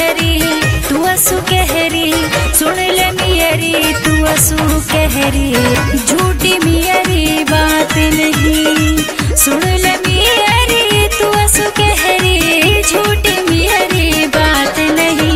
मियरी तू असु कहरी, सुन ले मियरी तू असु कहरी, झूठी मियरी बात नहीं। सुन ले मियरी तू असु कहरी, झूठी मियरी बात नहीं।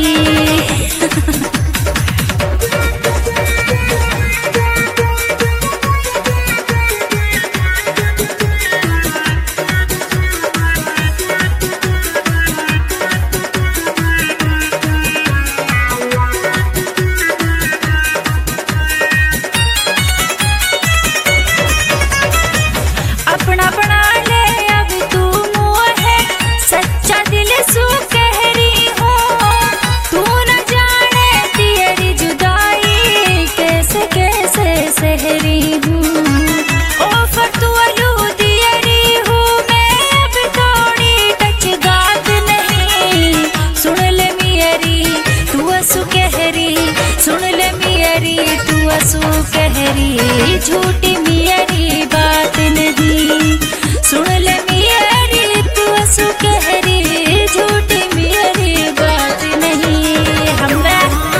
अपना बना ले अब तू मुँह है, सच्चा दिल सू कहरी हो। तू न जाने तेरी जुदाई कैसे कैसे सहरी हूँ। ओ फतुअलू दियरी हूँ मैं अब थोड़ी टच गात नहीं। सुन ले मियरी तू असु कहरी, सुन ले मियरी तू असु कहरी, झूठी मियरी बात नहीं। सुन ले मियरी तू असु कहरी, झूठी मियरी बात नहीं। हमरा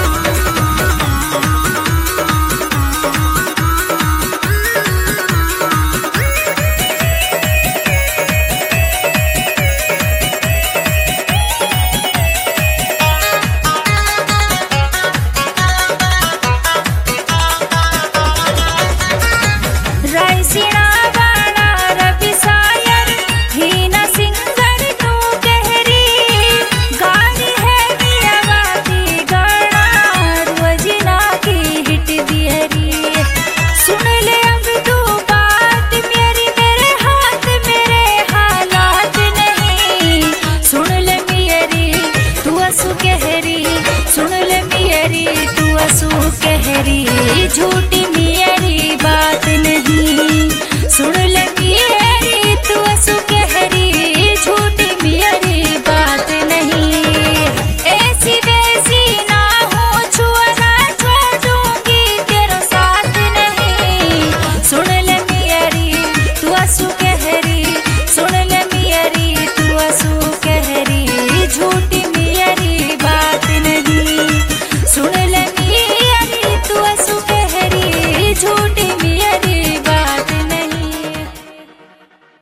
रायसीना बाड़ा रवि सायर, हीना सिंगर तू कहरी, गानी है मियावाती गाना रोजना की हिट दियरी। सुन ले अब तू बात मेरी, मेरे हाथ मेरे हालात नहीं। सुन ले मियरी तू असु कहरी, सुन ले मियरी तू असु कहरी, झूठी मियरी बात नहीं। सुन ले मियरी